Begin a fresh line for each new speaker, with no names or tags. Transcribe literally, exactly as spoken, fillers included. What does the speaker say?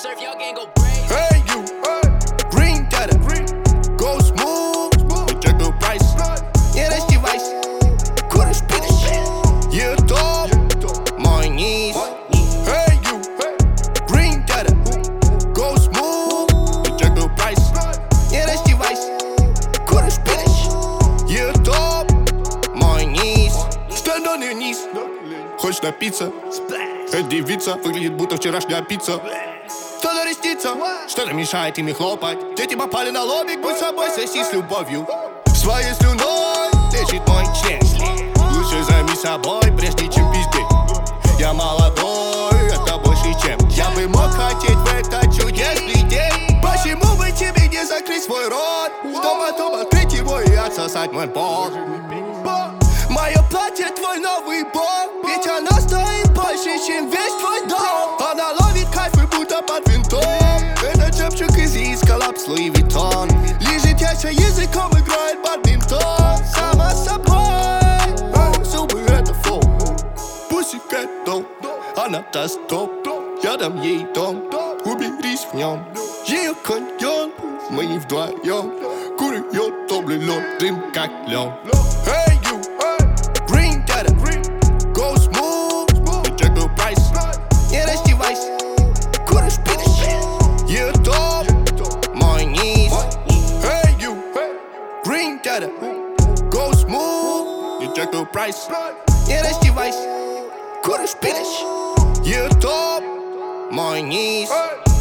surf, y'all gang go brave.
Hey you, green data, go smooth, check the price. Не раздевайся, куришь, пидешь, ютуб, мой низ. Hey you, green data, go smooth, check the price. Не раздевайся, куришь, пидешь, ютуб, мой низ. Stand on your knees. Хочешь напиться? Эта девица выглядит будто вчерашняя пицца. Что-то рестится, что-то мешает ими хлопать. Дети попали на лобик, будь собой, соси с любовью. Своей слюной лечит мой член. Лучше займи собой, прежде чем пиздеть. Я молодой, это больше чем я бы мог хотеть в этот чудесный день. Почему бы тебе не закрыть свой рот, чтобы потом открыть его и отсосать мой пол? Мое платье твой новый бог, ведь оно стоит больше, чем весь твой дом. Она ловит кайфы, будто под винтом. Это чепчик из Исколапс Луи Виттон. Лежит яйца языком, играет бадминтон. Сама собой, зубы это фоу. Пусикэт дом, она даст топ. Я дам ей дом, уберись в нем. Ее каньон, мы не вдвоем. Куриет топлен, дым как лен. Hey you, green data, go smooth, check the price. Не раздевайся, куришь, пидешь, ютуб, мой низ. Hey you, green data, go smooth, check the price. Не раздевайся, куришь, пидешь, ютуб, мой низ.